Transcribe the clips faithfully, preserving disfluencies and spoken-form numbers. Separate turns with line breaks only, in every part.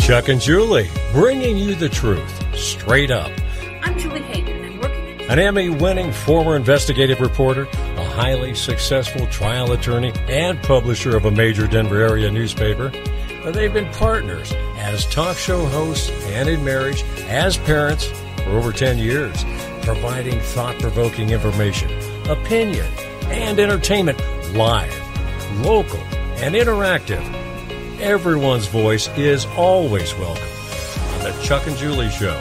Chuck and Julie, bringing you the truth, straight up.
I'm Julie Hayden, and I'm working at...
An Emmy-winning former investigative reporter, a highly successful trial attorney, and publisher of a major Denver area newspaper. They've been partners as talk show hosts and in marriage, as parents, for over ten years, providing thought-provoking information, opinion, and entertainment live, local, and interactive. Everyone's voice is always welcome on the Chuck and Julie Show.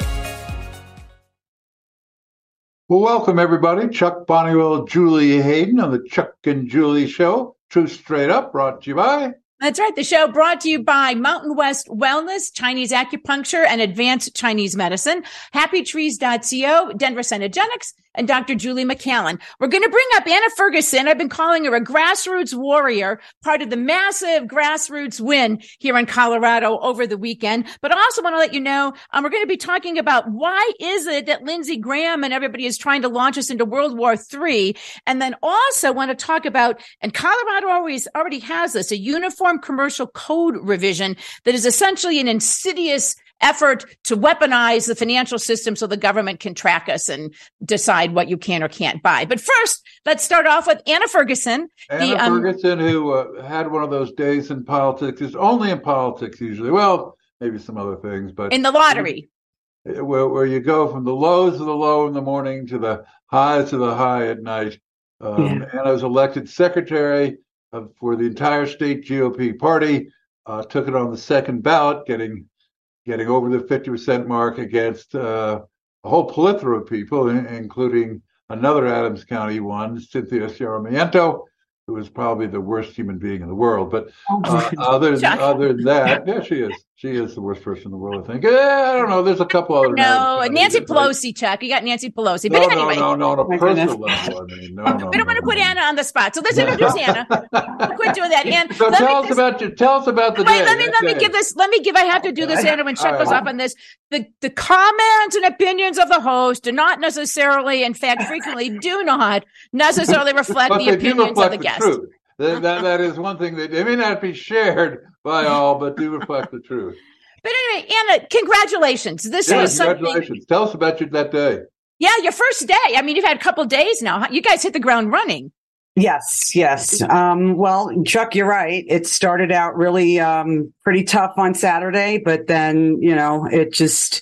Well, welcome, everybody. Chuck Bonniwell, Julie Hayden on the Chuck and Julie Show. Truth Straight Up, brought to you by...
That's right. The show brought to you by Mountain West Wellness, Chinese Acupuncture, and Advanced Chinese Medicine, happy trees dot co, Denver Cenegenics, and Doctor Julie McCallan. We're going to bring up Anna Ferguson. I've been calling her a grassroots warrior, part of the massive grassroots win here in Colorado over the weekend. But I also want to let you know, um, we're going to be talking about why is it that Lindsey Graham and everybody is trying to launch us into World War Three. And then also want to talk about, and Colorado always already has this, a uniform commercial code revision that is essentially an insidious effort to weaponize the financial system so the government can track us and decide what you can or can't buy. But first, let's start off with Anna Ferguson.
Anna
the, um,
Ferguson, who uh, had one of those days in politics, is only in politics usually. Well, maybe some other things, but
in the lottery.
Where, where you go from the lows of the low in the morning to the highs of the high at night. Um, yeah. Anna was elected secretary of, for the entire state G O P party, uh, took it on the second ballot, getting getting over the fifty percent mark against uh, a whole plethora of people, including another Adams County one, Cynthia Ciarmiento, who was probably the worst human being in the world. But uh, other, than, other than that, yeah, she is. She is the worst person in the world, I think. Yeah, I don't know. There's a couple other.
No, Nancy Pelosi, right? Chuck. You got Nancy Pelosi. But
no,
anyway.
No, no, no, on a personal level. I mean, no, no.
We don't
no,
want to
no,
put
no.
Anna on the spot. So let's introduce Anna. Quit doing that. And
so tell us just, about your, tell us about the
wait,
day.
let me, let me give this, let me give, I have to do this, Anna, when Chuck goes off on this. The, the comments and opinions of the host do not necessarily, in fact, frequently do not necessarily reflect the opinions reflect of the, the guest.
Truth. That, that, that is one thing that it may not be shared by all, but do reflect the truth.
But anyway, Anna, congratulations. This
yeah,
was
congratulations.
something.
Tell us about your, that day.
Yeah, your first day. I mean, you've had a couple of days now. You guys hit the ground running.
Yes, yes. Um, well, Chuck, you're right. It started out really um, pretty tough on Saturday, but then, you know, it just...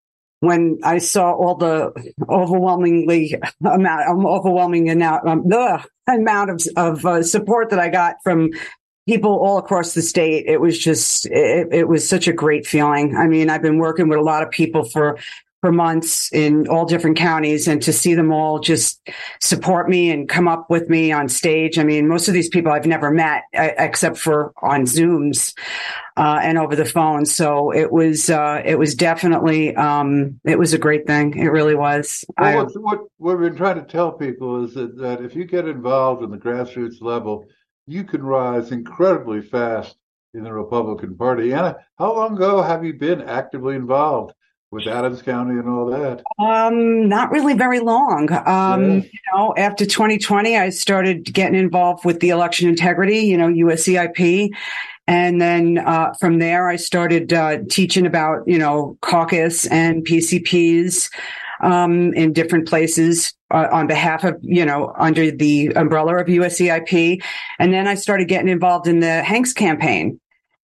When I saw all the overwhelmingly amount, overwhelming amount, um, the amount of, of uh, support that I got from people all across the state, it was just, it, it was such a great feeling. I mean, I've been working with a lot of people for, for months in all different counties, and to see them all just support me and come up with me on stage. I mean, most of these people I've never met uh, except for on Zooms. Uh, and over the phone. So it was, uh, it was definitely, um, it was a great thing. It really was.
Well,
I,
what, what, what we've been trying to tell people is that, that if you get involved in the grassroots level, you can rise incredibly fast in the Republican Party. Anna, how long ago have you been actively involved with Adams County and all that?
Um, not really very long. Um, yeah. You know, after twenty twenty, I started getting involved with the election integrity, you know, U S C I P. And then uh, from there, I started uh, teaching about, you know, caucus and P C Ps um, in different places uh, on behalf of, you know, under the umbrella of U S C I P. And then I started getting involved in the Hanks campaign.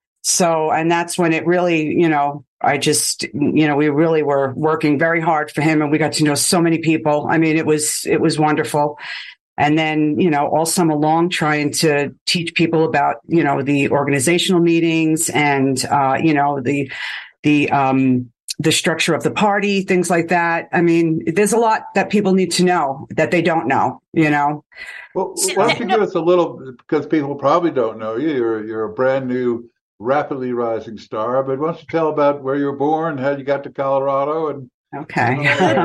So, and that's when it really, you know, I just, you know, we really were working very hard for him, and we got to know so many people. I mean, it was, it was wonderful. And then, you know, all summer long trying to teach people about, you know, the organizational meetings and, uh, you know, the, the, um, the structure of the party, things like that. I mean, there's a lot that people need to know that they don't know, you know.
Well, why don't you give us a little, because people probably don't know you. You're, you're a brand new, rapidly rising star, but why don't you tell about where you were born, how you got to Colorado, and
okay.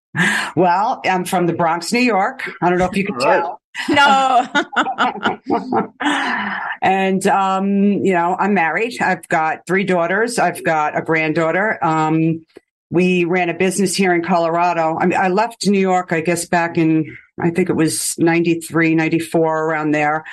Well, I'm from the Bronx, New York. I don't know if you can
right.
tell.
No.
And, um, you know, I'm married. I've got three daughters. I've got a granddaughter. Um, we ran a business here in Colorado. I mean, I left New York, I guess, back in, I think it was ninety-three, ninety-four, around there.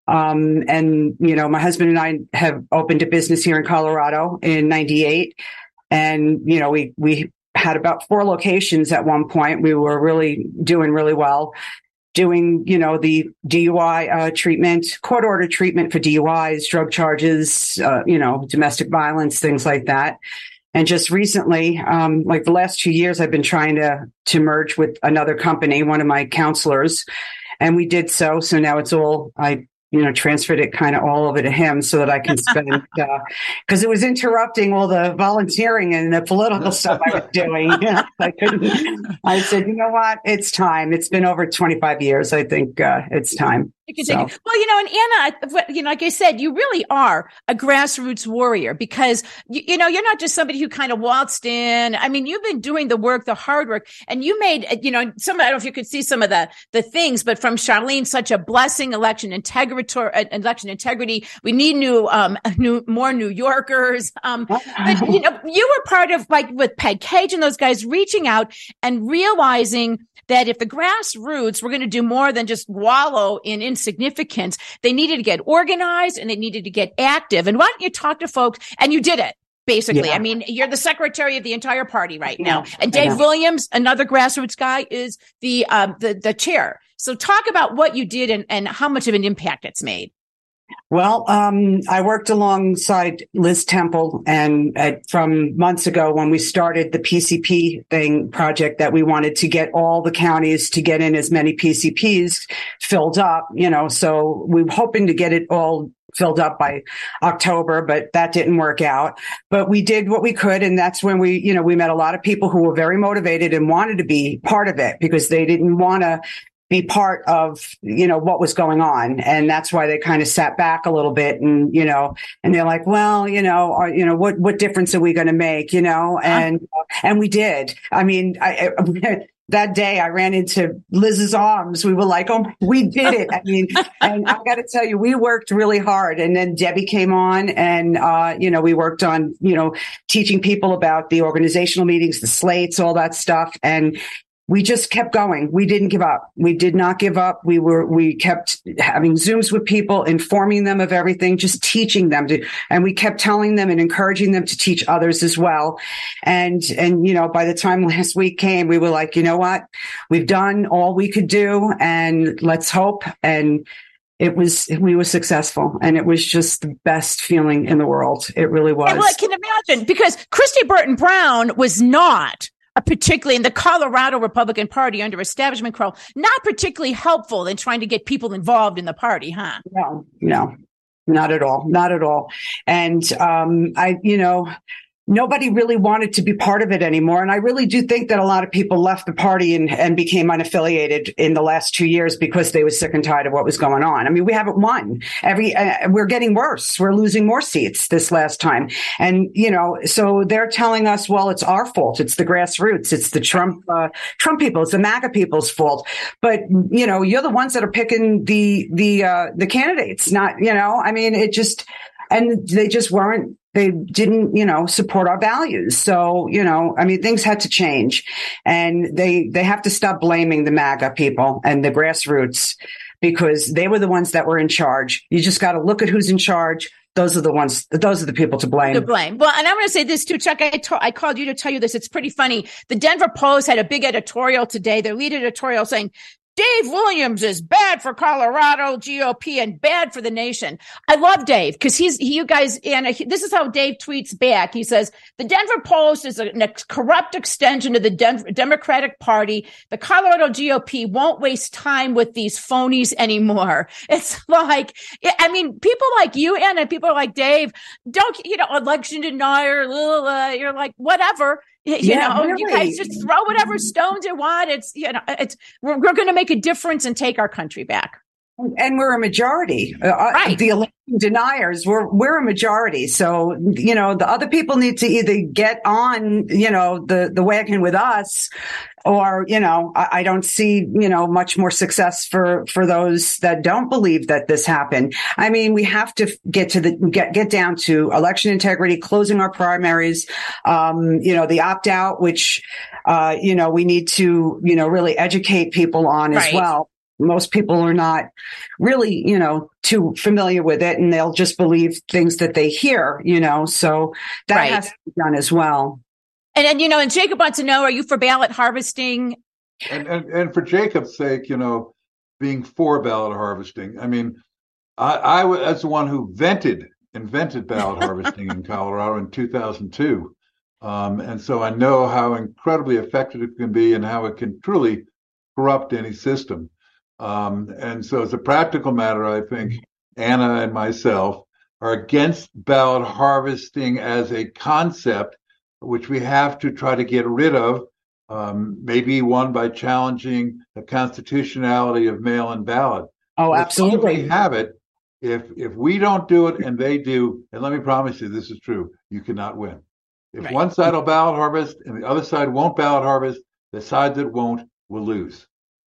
Um, and, you know, my husband and I have opened a business here in Colorado in ninety-eight. And, you know, we, we had about four locations at one point. We were really doing really well, doing, you know, the D U I uh, treatment, court order treatment for D U Is, drug charges, uh, you know, domestic violence, things like that. And just recently, um, like the last two years, I've been trying to, to merge with another company, one of my counselors, and we did so. So now it's all, I, you know, transferred it kind of all over to him so that I can spend, uh, cause it was interrupting all the volunteering and the political stuff I was doing. You know, I couldn't, I said, you know what? It's time. It's been over twenty-five years. I think, uh, it's time. So.
Well, you know, and Anna, you know, like I said, you really are a grassroots warrior because, you, you know, you're not just somebody who kind of waltzed in. I mean, you've been doing the work, the hard work, and you made, you know, some, I don't know if you could see some of the, the things, but from Charlene, such a blessing, election integrity, election integrity. We need new, um, new, more New Yorkers. Um, but, you know, you were part of, like, with Peg Cage and those guys reaching out and realizing that if the grassroots were going to do more than just wallow in insignificance, they needed to get organized and they needed to get active. And why don't you talk to folks? And you did it, basically. Yeah. I mean, you're the secretary of the entire party right now. Yeah, and Dave Williams, another grassroots guy, is the, um, the, the chair. So talk about what you did and, and how much of an impact it's made.
Well, um, I worked alongside Liz Temple, and uh, from months ago when we started the P C P thing project that we wanted to get all the counties to get in as many P C Ps filled up, you know, so we were hoping to get it all filled up by October, but that didn't work out. But we did what we could. And that's when we, you know, we met a lot of people who were very motivated and wanted to be part of it because they didn't want to be part of, you know, what was going on. And that's why they kind of sat back a little bit and, you know, and they're like, well, you know, or, you know, what, what difference are we going to make, you know? And, uh, and we did. I mean, I, I that day I ran into Liz's arms. We were like, oh, we did it. I mean, and I got to tell you, we worked really hard. And then Debbie came on and, uh, you know, we worked on, you know, teaching people about the organizational meetings, the slates, all that stuff. And we just kept going. We didn't give up. We did not give up. We were, we kept having Zooms with people, informing them of everything, just teaching them to, and we kept telling them and encouraging them to teach others as well. And, and, you know, by the time last week came, we were like, you know what? We've done all we could do and let's hope. And it was, we were successful and it was just the best feeling in the world. It really was.
And well, I can imagine because Christy Burton Brown was not particularly in the Colorado Republican Party under Establishment Crow, not particularly helpful in trying to get people involved in the party, huh?
No, no, not at all. Not at all. And um, I, you know, nobody really wanted to be part of it anymore. And I really do think that a lot of people left the party and, and became unaffiliated in the last two years because they were sick and tired of what was going on. I mean, we haven't won. Every uh, we're getting worse. We're losing more seats this last time. And, you know, so they're telling us, well, it's our fault. It's the grassroots. It's the Trump, uh, Trump people. It's the MAGA people's fault. But, you know, you're the ones that are picking the, the, uh, the candidates, not, you know, I mean, it just, and they just weren't, they didn't, you know, support our values. So, you know, I mean, things had to change and they, they have to stop blaming the MAGA people and the grassroots because they were the ones that were in charge. You just got to look at who's in charge. Those are the ones, those are the people to blame.
To blame. Well, and I'm going to say this too, Chuck. I, to- I called you to tell you this. It's pretty funny. The Denver Post had a big editorial today, their lead editorial saying, Dave Williams is bad for Colorado G O P and bad for the nation. I love Dave because he's, he, you guys, and he, this is how Dave tweets back. He says, the Denver Post is a, a corrupt extension of the Denver Democratic Party. The Colorado G O P won't waste time with these phonies anymore. It's like, I mean, people like you, Anna, people like Dave, don't, you know, election denier, uh, you're like, whatever. You
yeah,
know,
really.
You guys just throw whatever stones you want. It's, you know, it's, we're, we're going to make a difference and take our country back.
And we're a majority. Uh,
right.
The election deniers, we're, we're a majority. So, you know, the other people need to either get on, you know, the, the wagon with us or, you know, I, I don't see, you know, much more success for, for those that don't believe that this happened. I mean, we have to get to the, get, get down to election integrity, closing our primaries, um, you know, the opt out, which, uh, you know, we need to, you know, really educate people on
right.
as well. most people are not really, you know, too familiar with it, and they'll just believe things that they hear, you know, so that
right.
has to be done as well.
And, and, you know, and Jacob wants to know, are you for ballot harvesting?
And, and, and for Jacob's sake, you know, being for ballot harvesting, I mean, I, I was the one who vented, invented ballot harvesting in Colorado in two thousand two. Um, and so I know how incredibly effective it can be and how it can truly corrupt any system. Um, and so as a practical matter, I think Anna and myself are against ballot harvesting as a concept, which we have to try to get rid of. Um, maybe one by challenging the constitutionality of mail-in ballot.
Oh, absolutely.
If we have it. If if we don't do it and they do, and let me promise you, this is true, you cannot win. If
right.
one side will ballot harvest and the other side won't ballot harvest, the side that won't will lose.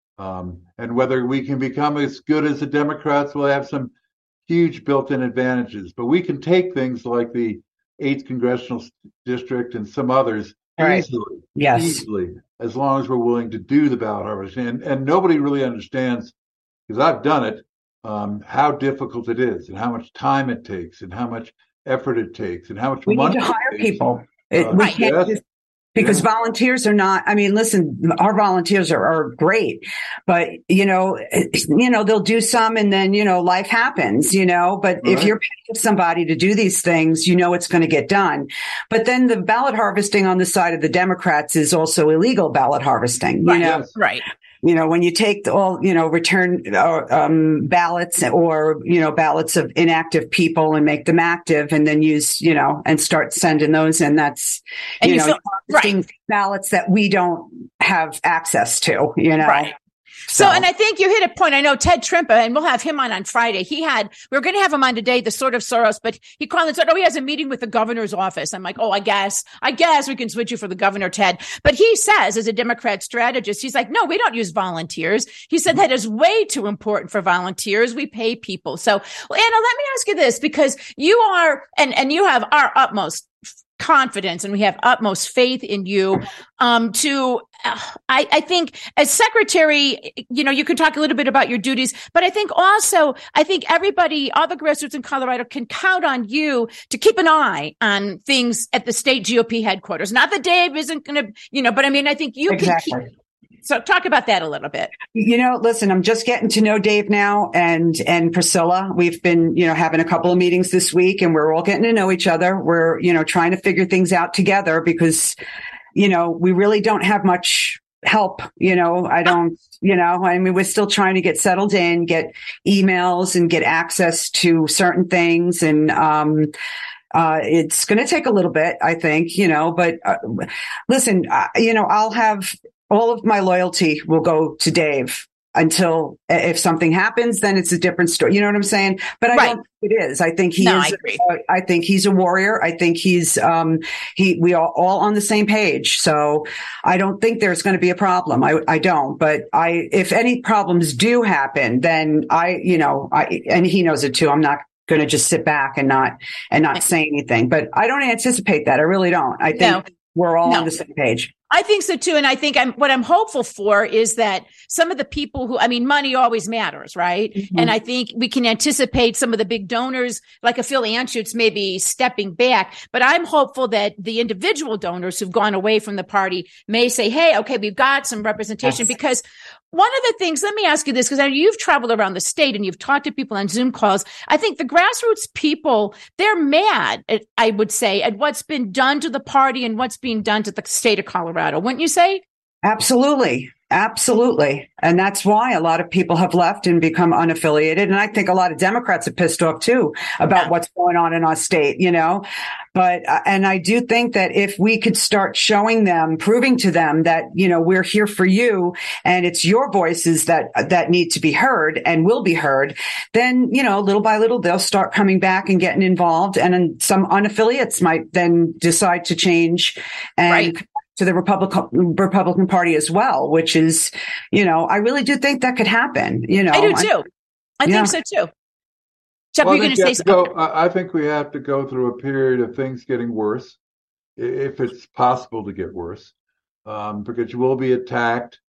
Um, and whether we can become as good as the Democrats, will have some huge built-in advantages. But we can take things like the eighth congressional district and some others
right.
easily,
yes.
easily, as long as we're willing to do the ballot harvesting. And, and nobody really understands, because I've done it, um, how difficult it is and how much time it takes and how much effort it takes and how much
we
money
need to hire
it takes.
people. It,
Uh,
we
yes.
can't just, because
Yeah.
volunteers are not, I mean, listen, our volunteers are, are great, but you know, you know, they'll do some and then, you know, life happens, you know, but
Right.
if you're paying somebody to do these things, you know, it's going to get done. But then the ballot harvesting on the side of the Democrats is also illegal ballot harvesting,
Right.
you know,
Yes.
Right.
you know, when you take all, you know, return uh, um, ballots or, you know, ballots of inactive people and make them active and then use, you know, and start sending those in, that's,
And
you,
you
know,
feel-
harvesting ballots that we don't have access to, you know.
Right. So, and I think you hit a point. I know Ted Trimpa, and we'll have him on on Friday. He had, we were going to have him on today, the sort of Soros, but he called and said, oh, he has a meeting with the governor's office. I'm like, oh, I guess, I guess we can switch you for the governor, Ted. But he says, as a Democrat strategist, he's like, no, we don't use volunteers. He said that is way too important for volunteers. We pay people. So, well, Anna, let me ask you this, because you are, and, and you have our utmost confidence and we have utmost faith in you um, to, uh, I, I think as secretary, you know, you can talk a little bit about your duties, but I think also, I think everybody, all the grassroots in Colorado can count on you to keep an eye on things at the state G O P headquarters. Not that Dave isn't going to, you know, but I mean, I think you
exactly.
can keep. So talk about that a little bit.
You know, listen, I'm just getting to know Dave now and, and Priscilla. We've been, you know, having a couple of meetings this week and we're all getting to know each other. We're, you know, trying to figure things out together because, you know, we really don't have much help. You know, I don't, you know, I mean, we're still trying to get settled in, get emails and get access to certain things. And, um, Uh, it's going to take a little bit, I think, you know, but uh, listen, uh, you know, I'll have all of my loyalty will go to Dave until if something happens, then it's a different story. You know what I'm saying? But I
right.
don't think it is. I think he
no,
is.
I, agree.
Uh, I think he's a warrior. I think he's, um, he, we are all on the same page. So I don't think there's going to be a problem. I, I don't, but I, if any problems do happen, then I, you know, I, and he knows it too. I'm not going to just sit back and not, and not say anything, but I don't anticipate that. I really don't. I think
no.
we're all
no.
on the same page.
I think so too. And I think I'm, what I'm hopeful for is that some of the people who, I mean, money always matters, right? Mm-hmm. And I think we can anticipate some of the big donors, like a Phil Anschutz, maybe stepping back. But I'm hopeful that the individual donors who've gone away from the party may say, hey, okay, we've got some representation. Yes. Because one of the things, let me ask you this, because I know you've traveled around the state and you've talked to people on Zoom calls. I think the grassroots people, they're mad, at, I would say, at what's been done to the party and what's being done to the state of Colorado. Wouldn't you say?
Absolutely. Absolutely. And that's why a lot of people have left and become unaffiliated. And I think a lot of Democrats are pissed off too about yeah. what's going on in our state, you know, but, uh, and I do think that if we could start showing them, proving to them that, you know, we're here for you and it's your voices that, that need to be heard and will be heard, then, you know, little by little, they'll start coming back and getting involved. And then some unaffiliates might then decide to change and right. to the Republican Republican Party as well, which is, you know, I really do think that could happen. You know,
I do too. I, I yeah. think so too. Jeff, well, you're going to say something?
Go, I think we have to go through a period of things getting worse, if it's possible to get worse, um, because you will be attacked.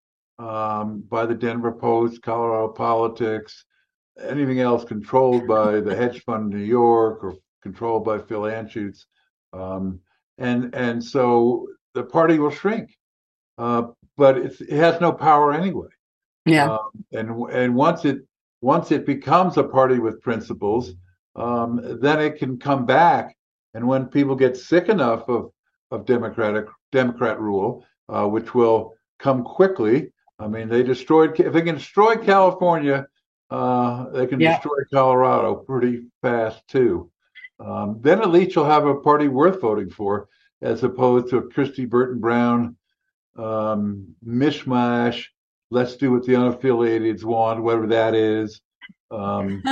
um, by the Denver Post, Colorado Politics, anything else controlled by the hedge fund in New York or controlled by Phil Anschutz. Um, and and so the party will shrink, uh, but it's, it has no power anyway.
Yeah.
Um, and and once it once it becomes a party with principles, um, then it can come back. And when people get sick enough of of democratic Democrat rule, uh, which will come quickly. I mean, they destroyed. If they can destroy California, uh, they can yeah. destroy Colorado pretty fast too. Um, then at least you'll have a party worth voting for, as opposed to a Christy Burton Brown um, mishmash. Let's do what the unaffiliateds want, whatever that is. Um,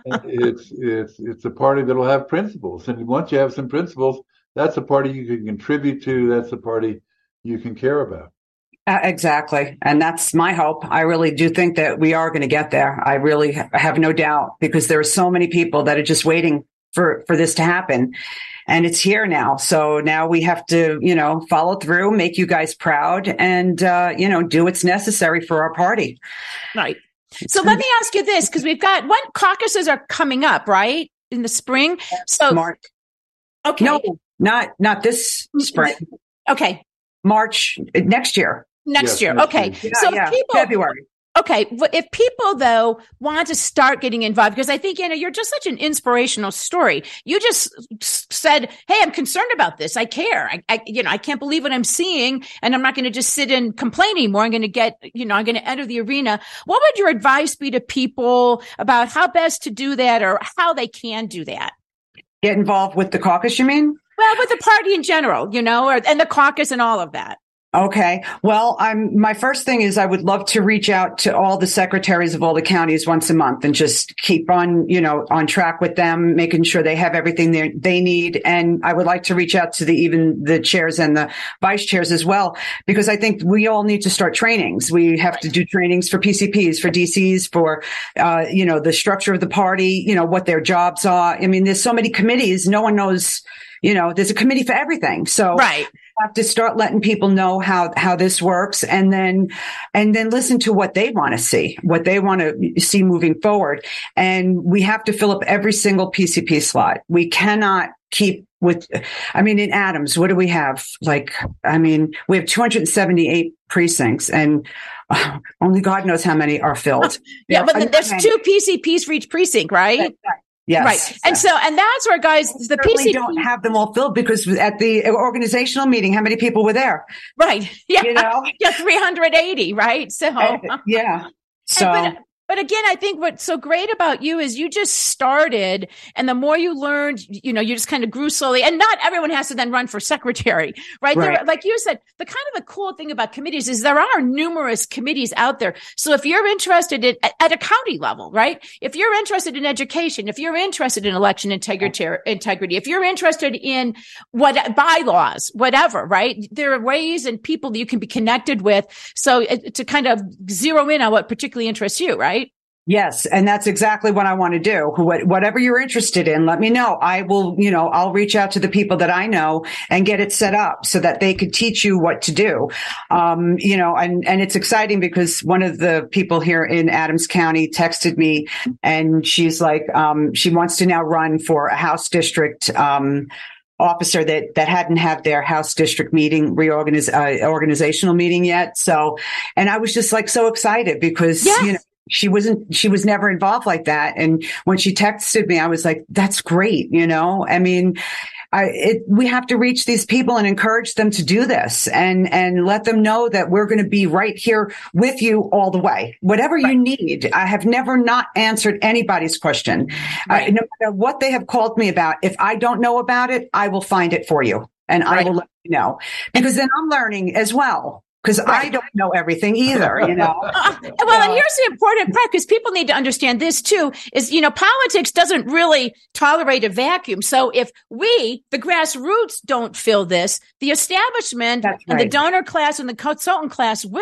it's it's it's a party that'll have principles, and once you have some principles, that's a party you can contribute to. That's a party you can care about.
Uh, exactly. And that's my hope. I really do think that we are going to get there. I really ha- have no doubt, because there are so many people that are just waiting for, for this to happen. And it's here now. So now we have to, you know, follow through, make you guys proud, and, uh, you know, do what's necessary for our party.
Right. So let me ask you this, because we've got one caucuses are coming up, right? In the spring. So
March.
Okay.
No, not, not this spring.
Okay.
March next year.
Next
yes,
year.
next
Okay.
year.
So
yeah,
people,
February.
Okay. If people, though, want to start getting involved, because I think, Anna, you're just such an inspirational story. You just said, hey, I'm concerned about this. I care. I, I you know, I can't believe what I'm seeing, and I'm not going to just sit and complain anymore. I'm going to get, you know, I'm going to enter the arena. What would your advice be to people about how best to do that, or how they can do that?
Get involved with the caucus, you mean?
Well, with the party in general, you know, or, and the caucus and all of that.
Okay. Well, I'm, my first thing is I would love to reach out to all the secretaries of all the counties once a month and just keep on, you know, on track with them, making sure they have everything they they need. And I would like to reach out to the, even the chairs and the vice chairs as well, because I think we all need to start trainings. We have to do trainings for P C Ps, for D Cs, for, uh, you know, the structure of the party, you know, what their jobs are. I mean, there's so many committees. No one knows, you know, there's a committee for everything. So
right.
have to start letting people know how, how this works, and then, and then listen to what they want to see, what they want to see moving forward. And we have to fill up every single P C P slot. We cannot keep with, I mean, in Adams, what do we have? Like, I mean, we have two hundred seventy-eight precincts, and uh, only God knows how many are filled.
yeah,
you know,
but there's two P C Ps for each precinct, right?
Right. Yes.
Right. And so, and that's where, guys, the P C P
don't have them all filled, because at the organizational meeting, how many people were there?
Right. Yeah.
You know?
Yeah. three hundred eighty. Right. So,
uh, yeah. So,
and, but, but again, I think what's so great about you is you just started, and the more you learned, you know, you just kind of grew slowly, and not everyone has to then run for secretary, right?
Right.
There, like you said, the kind of the cool thing about committees is there are numerous committees out there. So if you're interested in, at, at a county level, right? If you're interested in education, if you're interested in election integrity, integrity, if you're interested in what bylaws, whatever, right? There are ways and people that you can be connected with. So it, to kind of zero in on what particularly interests you, right?
yes. And that's exactly what I want to do. What, whatever you're interested in, let me know. I will, you know, I'll reach out to the people that I know and get it set up so that they could teach you what to do. Um, you know, and, and it's exciting because one of the people here in Adams County texted me, and she's like, um, she wants to now run for a House district, um, officer that, that hadn't had their House district meeting, reorganiz, uh, organizational meeting yet. So, and I was just like so excited because,
yes.
you know, she wasn't, she was never involved like that. And when she texted me, I was like, that's great. You know, I mean, I, it, we have to reach these people and encourage them to do this, and, and let them know that we're going to be right here with you all the way. Whatever right. you need. I have never not answered anybody's question. Right. Uh, no matter what they have called me about, if I don't know about it, I will find it for you, and right. I will let you know, because then I'm learning as well. Because right. I don't know everything either, you know.
Uh, well, and here's the important part, because people need to understand this too, is, you know, politics doesn't really tolerate a vacuum. So if we, the grassroots, don't fill this, the establishment
That's
and
right.
the donor class and the consultant class will.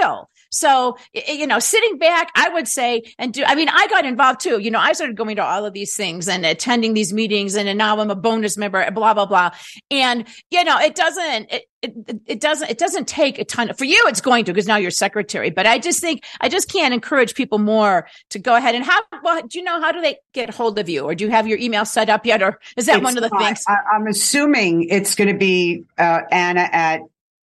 So, you know, sitting back, I would say, and do, I mean, I got involved too. You know, I started going to all of these things and attending these meetings, and, and now I'm a bonus member, blah, blah, blah. And, you know, it doesn't, it, it, it doesn't, it doesn't take a ton of, for you, it's going to, because now you're secretary, but I just think, I just can't encourage people more to go ahead and how, well, do you know, how do they get hold of you? Or do you have your email set up yet? Or is that
It's
one of the
not.
things?
I, I'm assuming it's going to be uh, Anna at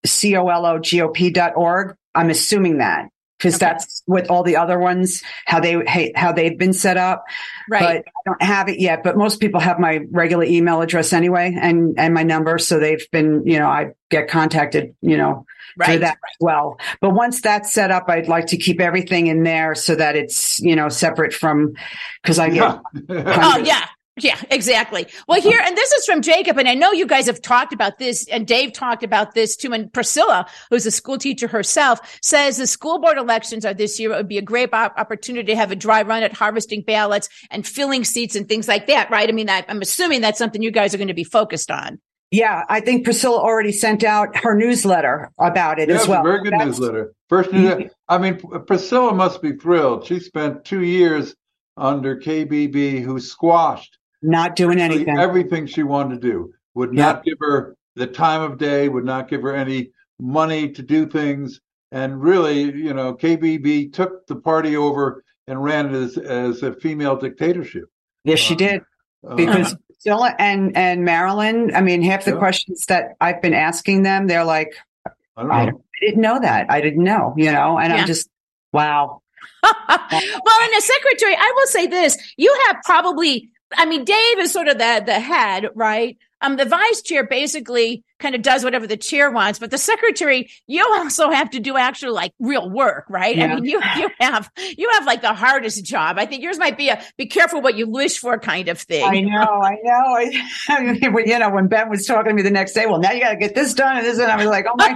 cologop dot org. I'm assuming that because
Okay.
that's with all the other ones, how they how they've been set up.
Right.
But I don't have it yet. But most people have my regular email address anyway, and and my number, so they've been, you know, I get contacted, you know,
Right.
through that as well. But once that's set up, I'd like to keep everything in there so that it's, you know, separate from, because I get.
Oh, yeah. Yeah, exactly. Well, here, and this is from Jacob, and I know you guys have talked about this, and Dave talked about this too. And Priscilla, who's a school teacher herself, says the school board elections are this year. It would be a great op- opportunity to have a dry run at harvesting ballots and filling seats and things like that, right? I mean, I, I'm assuming that's something you guys are going to be focused on.
Yeah, I think Priscilla already sent out her newsletter about it
Yeah,
as
it's a
well.
very good
That's-
newsletter. First, news- I mean, Priscilla must be thrilled. She spent two years under K B B, who squashed
Not doing anything.
everything she wanted to do. Would not give her the time of day, would not give her any money to do things. And really, you know, K B B took the party over and ran it as, as a female dictatorship.
Yes, she
Um,
did.
Uh,
Because Priscilla and, and Marilyn, I mean, half the
Yeah.
questions that I've been asking them, they're like,
I don't
I,
know.
don't, I didn't know that. I didn't know, you know, and
Yeah.
I'm just, wow.
Well, and as secretary, I will say this: you have probably, I mean, Dave is sort of the the head, right? Um, the vice chair basically kind of does whatever the chair wants, but the secretary, you also have to do actual like real work, right?
Yeah.
I mean, you you have you have like the hardest job. I think yours might be a be careful what you wish for kind of thing.
I know, I know. I, I mean, when, you know, when Ben was talking to me the next day, well, now you got to get this done and this, and I was like, oh my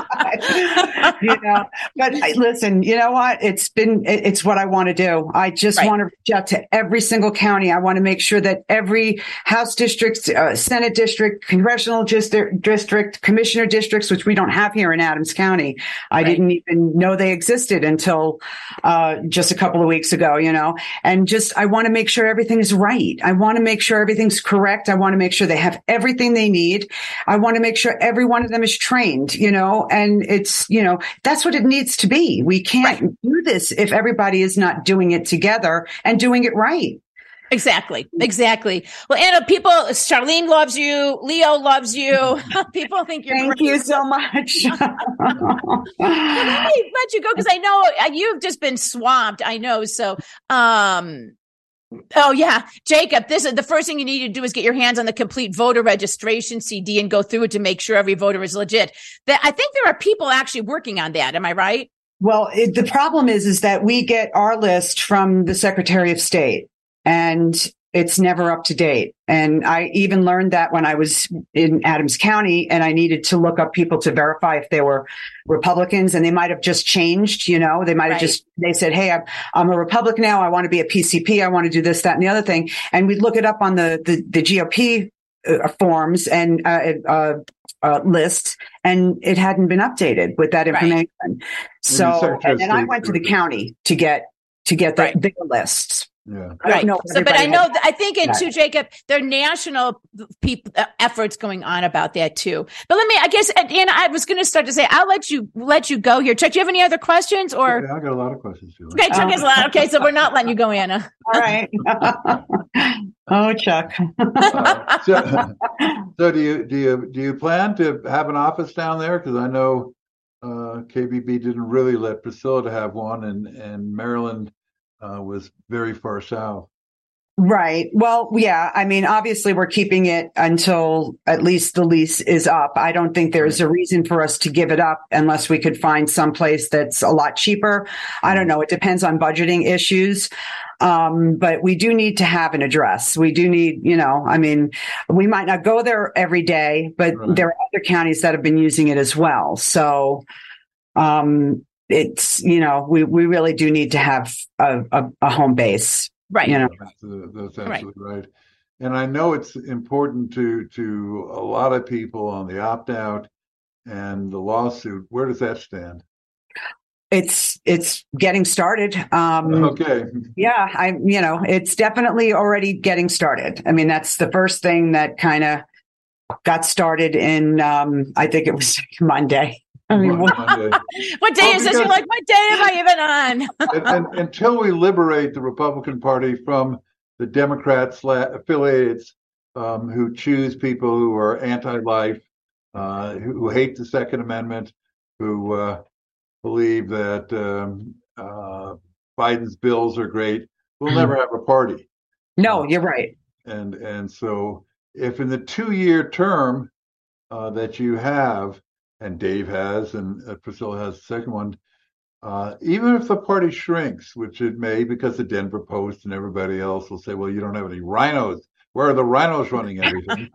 God, you know. But I, listen, you know what? It's been, it, it's what I want to do. I just
Right.
want to reach out to every single county. I want to make sure that every House district, uh, Senate district, congressional district, district, commissioner districts, which we don't have here in Adams County. I
Right.
didn't even know they existed until uh, just a couple of weeks ago, you know, and just, I want to make sure everything is right. I want to make sure everything's correct. I want to make sure they have everything they need. I want to make sure every one of them is trained, you know, and it's, you know, that's what it needs to be. We can't
Right.
do this if everybody is not doing it together and doing it right.
Exactly. Exactly. Well, Anna, people, Charlene loves you. Leo loves you. People think you're
Thank
great.
you so much.
Well, let me let you go because I know uh, you've just been swamped. I know. So, um, oh yeah, Jacob, this is the first thing you need to do is get your hands on the complete voter registration C D and go through it to make sure every voter is legit. That I think there are people actually working on that. Am I right?
Well, it, the problem is, is that we get our list from the Secretary of State, and it's never up to date. And I even learned that when I was in Adams County and I needed to look up people to verify if they were Republicans, and they might have just changed, you know, they might have
Right.
just, they said, hey, I'm, I'm a Republican now. I want to be a P C P. I want to do this, that, and the other thing. And we'd look it up on the, the, the G O P uh, forms and, uh, uh, uh, lists, and it hadn't been updated with that
Right.
information. So,
Secretary of
and then I
State
went to the
did.
county to get, to get the,
Right.
their lists.
Yeah.
I don't
Right.
know if
So, but I
everybody
know,
has-
that- I think in
that.
too, Jacob, there are national people uh, efforts going on about that too. But let me, I guess, uh, Anna, I was going to start to say, I'll let you, let you go here. Chuck, do you have any other questions or?
Yeah, I got a lot of questions, Julie.
Okay, Chuck has a lot. Okay. So we're not letting you go, Anna.
All right. Oh, Chuck.
Uh, so, so do you do you do you plan to have an office down there? Because I know uh, K B B didn't really let Priscilla to have one, and and Maryland uh, was very far south.
Right. Well, yeah. I mean, obviously, we're keeping it until at least the lease is up. I don't think there's a reason for us to give it up unless we could find someplace that's a lot cheaper. I don't know. It depends on budgeting issues. Um, but we do need to have an address. We do need, you know, I mean, we might not go there every day, but
Right.
there are other counties that have been using it as well. So, um, it's, you know, we, we really do need to have a, a, a home base.
Right.
You know,
That's, uh, that's
Right.
absolutely right. And I know it's important to to a lot of people on the opt out and the lawsuit. Where does that stand?
it's it's getting started. Um,
okay.
Yeah, I, you know, it's definitely already getting started. I mean, that's the first thing that kind of got started in, um, I think it was Monday. I mean, what,
Monday.
what day
well,
is this? You're like, what day am I even on?
and, and, until we liberate the Republican Party from the Democrat affiliates um, who choose people who are anti-life, uh, who, who hate the Second Amendment, who uh, believe that um, uh, Biden's bills are great, we'll mm-hmm. never have a party.
No,
uh,
you're right.
And and so if in the two-year term uh, that you have, and Dave has, and uh, Priscilla has the second one, uh, even if the party shrinks, which it may, because the Denver Post and everybody else will say, well, you don't have any rhinos. Where are the rhinos running everything?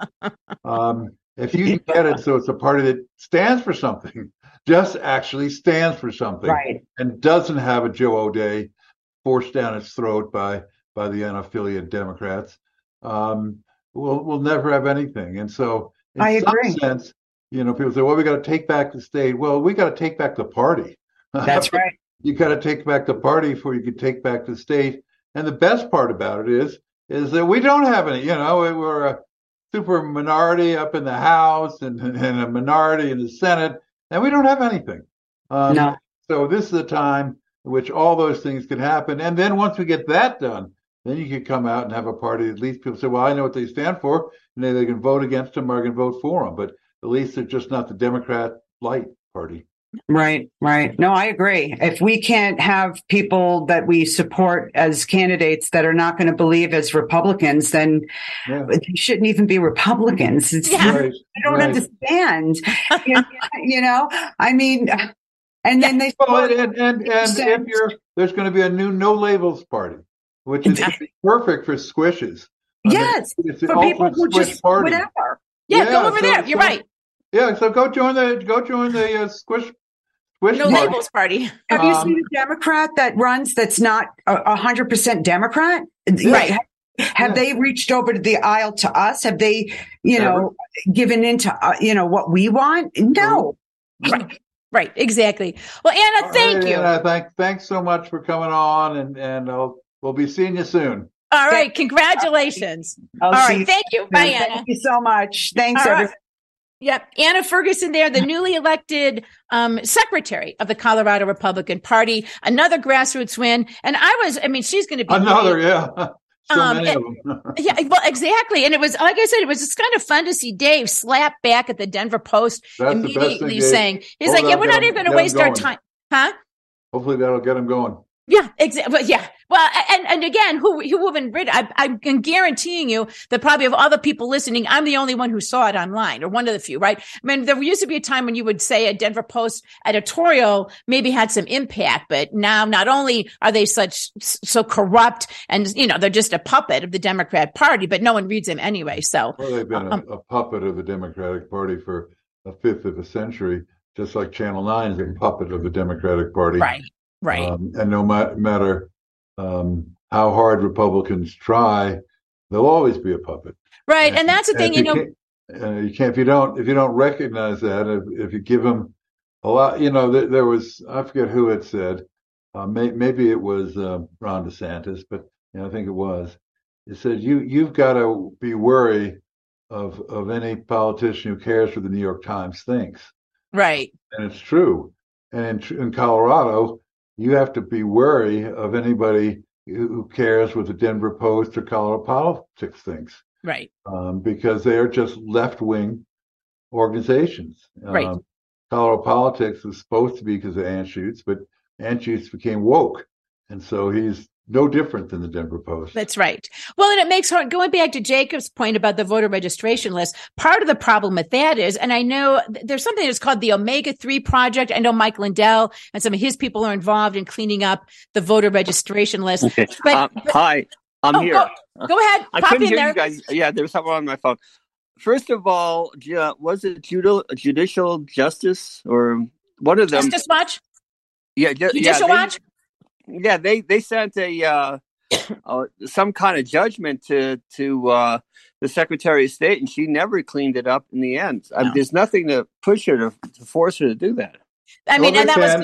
um, if you get it so it's a party that stands for something, just actually stands for something,
right, and
doesn't have a Joe O'Dea forced down its throat by by the unaffiliated Democrats, um, we'll we'll never have anything. And so, in
I
some
agree.
sense, you know, people say, well, we got to take back the state. Well, we got to take back the party.
That's right.
You got to take back the party before you can take back the state. And the best part about it is, is that we don't have any, you know, we're a super minority up in the House and, and a minority in the Senate, and we don't have anything. Um,
no.
So this is a time in which all those things can happen. And then once we get that done, then you can come out and have a party. At least people say, well, I know what they stand for. And they, they can vote against them or can vote for them. But at least they're just not the Democrat light party.
Right, right. No, I agree. If we can't have people that we support as candidates that are not going to believe as Republicans, then yeah. they shouldn't even be Republicans. It's,
yeah.
right,
I don't
right.
understand. you, you know, I mean, and then they
well, and and, and, and if you're there's going to be a new no labels party, which is exactly. perfect for squishes.
Yes,
I mean, it's, it's
for people who just
party.
whatever.
Yeah, yeah, go over so, there. You're
so,
right.
Yeah, so go join the go join the uh, squish squish
no
party.
labels party.
Have you um, seen a Democrat that runs that's not a hundred percent Democrat?
Yeah.
Right? Have, have yeah. they reached over to the aisle to us? Have they, you Never. know, given into uh, you know what we want? No.
Right. Right. Exactly. Well, Anna, thank
right,
you.
Anna, thank thanks so much for coming on, and and I'll, we'll be seeing you soon.
All right. Congratulations.
I'll
All right.
You
thank you. Bye, Anna.
Thank you so much. Thanks,
All
everyone.
Right. Yep. Anna Ferguson there, the newly elected um, secretary of the Colorado Republican Party, another grassroots win. And I was, I mean, she's going to be
another,
great.
yeah. So
um,
many
and,
of them.
yeah, well, exactly. And it was, like I said, it was just kind of fun to see Dave slap back at the Denver Post
That's
immediately
thing,
saying, he's
Hold
like, yeah, we're not
him,
even going to waste our time. Huh?
Hopefully that'll get him going.
Yeah, exactly. Yeah. Well, and, and again, who, who will have been, I, I'm guaranteeing you that probably of other people listening, I'm the only one who saw it online, or one of the few, right? I mean, there used to be a time when you would say a Denver Post editorial maybe had some impact, but now not only are they such, so corrupt and, you know, they're just a puppet of the Democrat Party, but no one reads them anyway. So,
well, they've been
um,
a, a puppet of the Democratic Party for a fifth of a century, just like Channel nine is a puppet of the Democratic Party.
Right. Right. Um,
and no ma- matter um, how hard Republicans try, they'll always be a puppet.
Right.
And,
and that's the thing, you, you know,
can't, uh, you can't, if you don't, if you don't recognize that, if, if you give them a lot, you know, th- there was, I forget who it said, uh, may, maybe it was uh, Ron DeSantis, but you know, I think it was, it said, you, you've got to be wary of, of any politician who cares what the New York Times thinks.
Right.
And it's true. And in, in Colorado, you have to be wary of anybody who cares what the Denver Post or Colorado Politics thinks.
Right.
Um, because they are just left-wing organizations.
Right.
Um, Colorado Politics was supposed to be because of Anschutz, but Anschutz became woke. And so he's no different than the Denver Post.
That's right. Well, and it makes hard, going back to Jacob's point about the voter registration list, part of the problem with that is, and I know there's something that's called the Omega three Project. I know Mike Lindell and some of his people are involved in cleaning up the voter registration list.
Okay.
But,
um,
but,
hi, I'm
oh,
here.
Go, go ahead.
I
Pop
couldn't
in
hear
there.
you guys. Yeah, there was something on my phone. First of all, was it judicial, judicial justice or one of them?
Justice Watch?
Yeah. Ju-
Judicial
yeah, they,
Watch?
Yeah, they, they sent a uh, uh, some kind of judgment to to uh, the Secretary of State, and she never cleaned it up in the end. No. I mean, there's nothing to push her to, to force her to do that.
I mean,
well,
and that
can,
was going to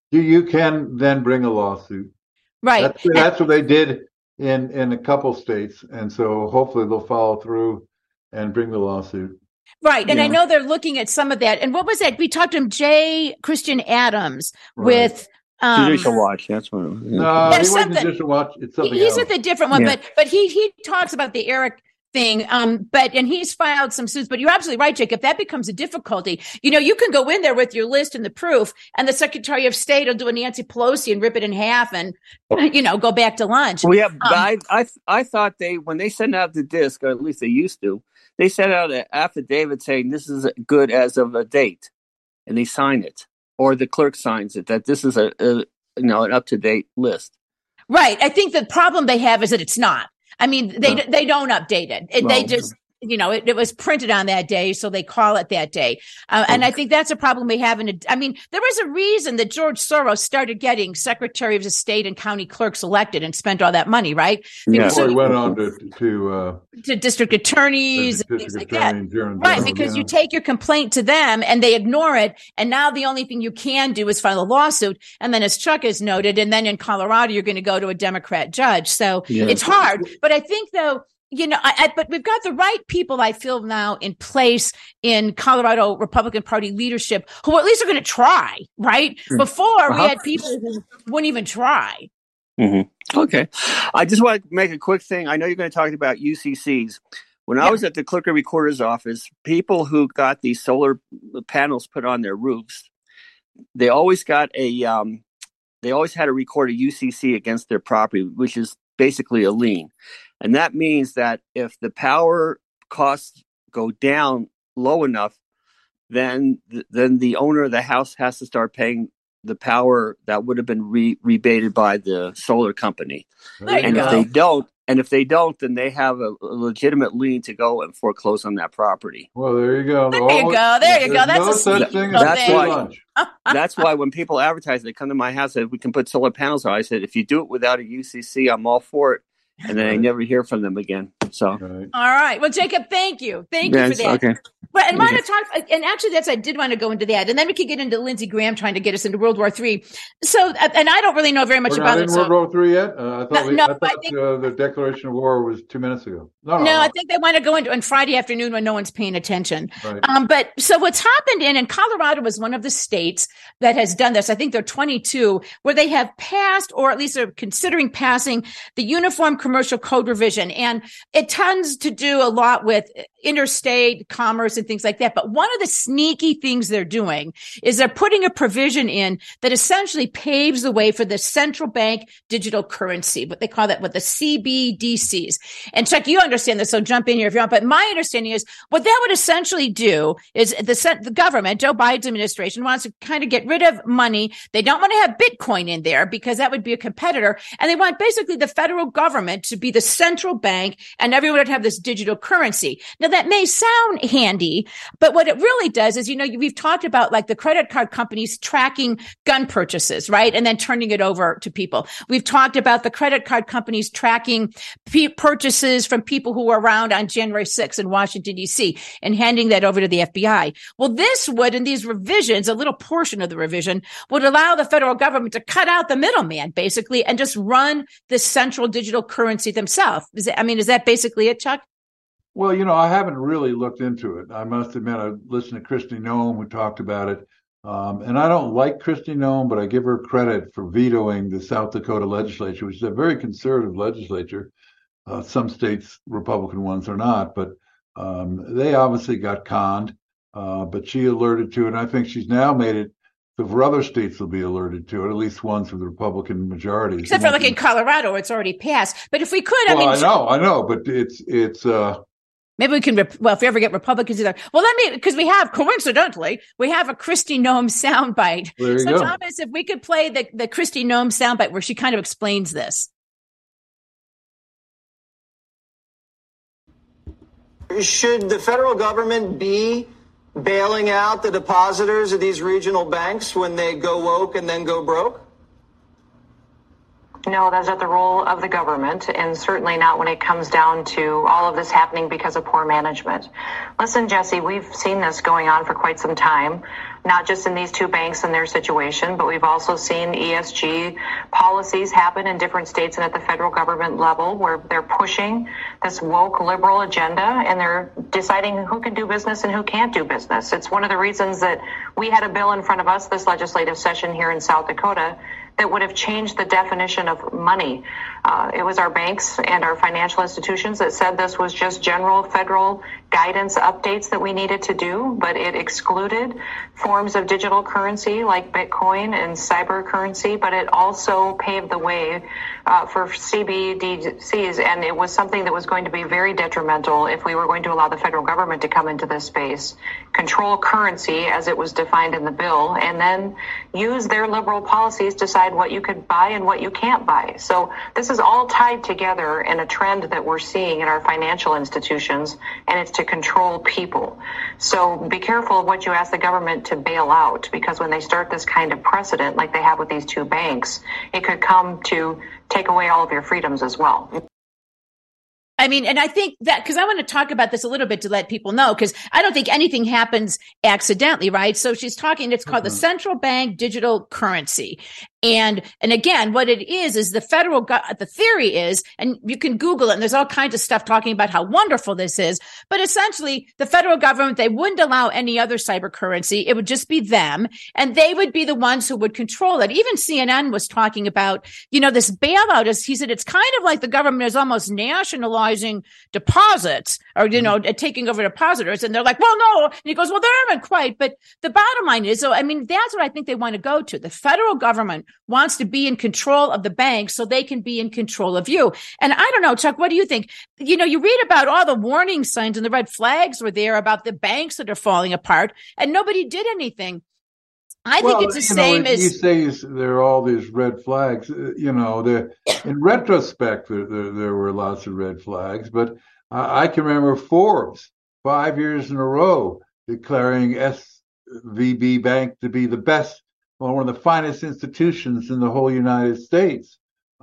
you, you can then bring a lawsuit.
Right.
That's, that's what they did in, in a couple states. And so hopefully they'll follow through and bring the lawsuit.
Right. And
yeah.
I know they're looking at some of that. And what was that? We talked to him, Jay Christian Adams
Right.
with um,
Judicial Watch. That's what it was.
No,
Yeah,
he wasn't
something-
Judicial Watch. It's something
he's
else.
with a different one,
Yeah.
but but he he talks about the Eric thing. Um, but and he's filed some suits. But you're absolutely right, Jake. If that becomes a difficulty, you know, you can go in there with your list and the proof, and the Secretary of State will do a Nancy Pelosi and rip it in half, and you know, go back to lunch.
Well, yeah,
Um,
but I, I, I thought they, when they sent out the disc, or at least they used to, they sent out an affidavit saying this is good as of a date, and they sign it, or the clerk signs it that this is a, a you know an up to date list.
Right. I think the problem they have is that it's not. I mean, they
No.
they don't update it. it they
Well,
just, you know, it, it was printed on that day, so they call it that day. Uh, and I think that's a problem we have. In a, I mean, there was a reason that George Soros started getting Secretary of State and county clerks elected and spent all that money, right?
Yeah.
Because
Before he
so-
went on to, to uh,
to district attorneys
the
and things
district
like that.
attorney and general
Right,
general,
because
yeah.
you take your complaint to them and they ignore it. And now the only thing you can do is file a lawsuit. And then, as Chuck has noted, and then in Colorado, you're going to go to a Democrat judge. So
Yeah.
it's hard. But I think, though, you know, I, I, but we've got the right people, I feel, now in place in Colorado Republican Party leadership who at least are going to try, right? Before we
Uh-huh.
had people who wouldn't even try.
Mm-hmm. Okay. I just want to make a quick thing. I know you're going to talk about U C Cs. When
Yeah.
I was at the Clerk of Recorder's office, people who got these solar panels put on their roofs, they always got a, um, they always had to record a U C C against their property, which is basically a lien. And that means that if the power costs go down low enough, then then the owner of the house has to start paying the power that would have been re- rebated by the solar company.
There you
And
go.
if they don't, and if they don't, then they have a, a legitimate lien to go and foreclose on that property.
Well, there you go.
There you go. There you go.
There's
That's
no
a
such
sweet
thing
little
as
That's
free
why-
lunch.
That's why when people advertise, they come to my house and said, we can put solar panels on. I said, if you do it without a U C C, I'm all for it. And then I
Right.
never hear from them again. So,
Right.
All right. Well, Jacob, thank you. Thank you for
yes,
that.
okay.
But and want
Yeah.
to talk, and actually, that's I did want to go into that, and then we could get into Lindsey Graham trying to get us into World War Three. So, uh, and I don't really know very much
We're
about
not
it.
in
So,
World War Three yet? Uh, I thought,
No,
we,
no,
I thought
I think-
uh, the declaration of war was two minutes ago. No, no,
no,
no.
I think they want to go into on Friday afternoon when no one's paying attention.
Right.
Um, but so what's happened in, and Colorado was one of the states that has done this. I think they're twenty-two, where they have passed, or at least are considering passing, the Uniform Commercial Code revision. And it tends to do a lot with interstate commerce and things like that. But one of the sneaky things they're doing is they're putting a provision in that essentially paves the way for the central bank digital currency, what they call that, what the C B D Cs. And Chuck, you understand this, so jump in here if you want. But my understanding is what that would essentially do is the, cent- the government, Joe Biden's administration, wants to kind of get rid of money. They don't want to have Bitcoin in there because that would be a competitor. And they want basically the federal government to be the central bank and everyone would have this digital currency. Now, that may sound handy, but what it really does is, you know, we've talked about like the credit card companies tracking gun purchases, right? And then turning it over to people. We've talked about the credit card companies tracking p- purchases from people who were around on January sixth in Washington, D C and handing that over to the F B I. Well, this would, in these revisions, a little portion of the revision would allow the federal government to cut out the middleman basically and just run the central digital currency themselves. Is that, I mean, is that basically it, Chuck?
Well, you know, I haven't really looked into it. I must admit, I listened to Kristi Noem, who talked about it. Um, and I don't like Kristi Noem, but I give her credit for vetoing the South Dakota legislature, which is a very conservative legislature. Uh, some states, Republican ones, are not, but um, they obviously got conned. Uh, but she alerted to it, and I think she's now made it so for other states will be alerted to it, at least ones with the Republican majorities.
Except for like in Colorado, where it's already passed. But if we could, I
well,
mean,
I know, I know, but it's it's. Uh,
maybe we can, rep- well, if we ever get Republicans either. Well, let me, because we have, coincidentally, we have a Kristi Noem soundbite.
There you
So,
go.
Thomas, if we could play the, the Kristi Noem soundbite where she kind of explains this.
Should the federal government be bailing out the depositors of these regional banks when they go woke and then go broke?
No, that's not the role of the government, and certainly not when it comes down to all of this happening because of poor management. Listen, Jesse, we've seen this going on for quite some time, not just in these two banks and their situation, but we've also seen E S G policies happen in different states and at the federal government level where they're pushing this woke liberal agenda and they're deciding who can do business and who can't do business. It's one of the reasons that we had a bill in front of us this legislative session here in South Dakota that would have changed the definition of money. Uh, it was our banks and our financial institutions that said this was just general federal guidance updates that we needed to do, but it excluded forms of digital currency like Bitcoin and cyber currency, but it also paved the way uh, for C B D Cs, and it was something that was going to be very detrimental if we were going to allow the federal government to come into this space, control currency as it was defined in the bill, and then use their liberal policies to decide what you could buy and what you can't buy. So this is all tied together in a trend that we're seeing in our financial institutions, and it's to control people. So be careful of what you ask the government to bail out, because when they start this kind of precedent like they have with these two banks, it could come to take away all of your freedoms as well.
I mean, and I think that, because I want to talk about this a little bit to let people know, because I don't think anything happens accidentally, right? So she's talking, it's called mm-hmm. the central bank digital currency. And, and again, what it is, is the federal, go- the theory is, and you can Google it, and there's all kinds of stuff talking about how wonderful this is, but essentially the federal government, they wouldn't allow any other cyber currency. It would just be them, and they would be the ones who would control it. Even C N N was talking about, you know, this bailout is, he said, it's kind of like the government is almost nationalizing deposits, or, you know, mm-hmm. taking over depositors. And they're like, well, no. And he goes, well, they haven't quite. But the bottom line is, so, I mean, that's what I think they want to go to. The federal government wants to be in control of the banks so they can be in control of you. And I don't know, Chuck, what do you think? You know, you read about all the warning signs and the red flags were there about the banks that are falling apart, and nobody did anything. I
well,
think it's the
you
same
know,
as
you say there are all these red flags. You know, in retrospect, there, there, there were lots of red flags, but I, I can remember Forbes five years in a row declaring S V B Bank to be the best, well, one of the finest institutions in the whole United States.